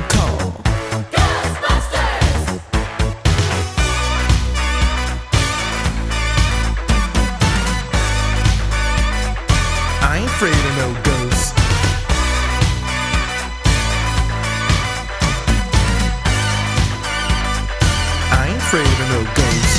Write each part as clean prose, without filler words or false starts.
gonna call? Ghostbusters! I ain't afraid of no ghosts. I ain't afraid of no ghosts.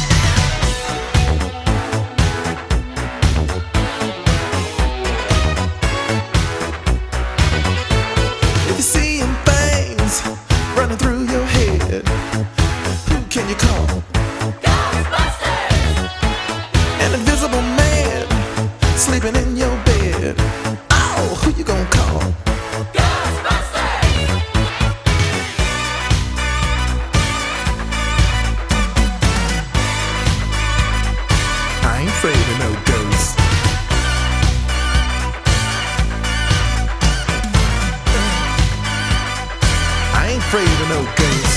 If you're seeing things running through your head, who can you call? Ghostbusters! An invisible man sleeping in your bed. Oh, who you gonna call? Ghostbusters! I ain't afraid of no ghosts. I ain't afraid of no ghosts.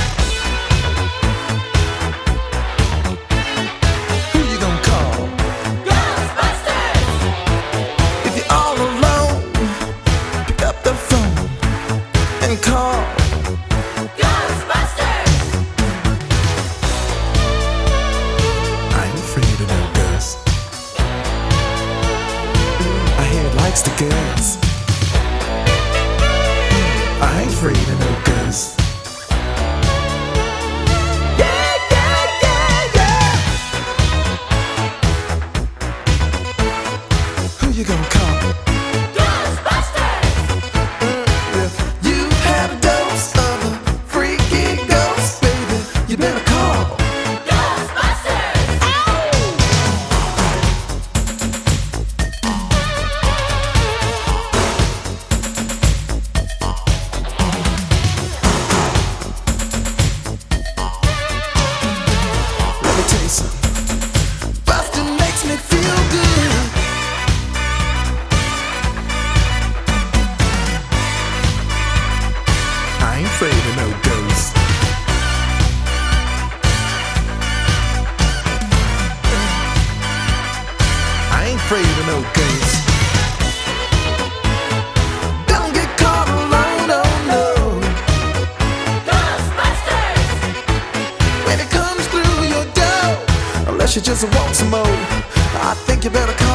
Who you gonna call? Ghostbusters! If you're all alone, pick up the phone and call. Ghostbusters! I ain't afraid of no ghosts. I hear it likes the girls. I ain't afraid of no ghosts. Yeah, yeah, yeah, yeah. Who you gonna call? Ghostbusters! If you had a dose of a freaky ghost, baby, you better call. Ghostbusters! Let me tell you something. Bustin' makes me feel good. I ain't afraid of no ghosts. I ain't afraid of no ghosts. Don't get caught alone, oh no. Ghostbusters! When it comes through your door, unless you just want some more, I think you better call.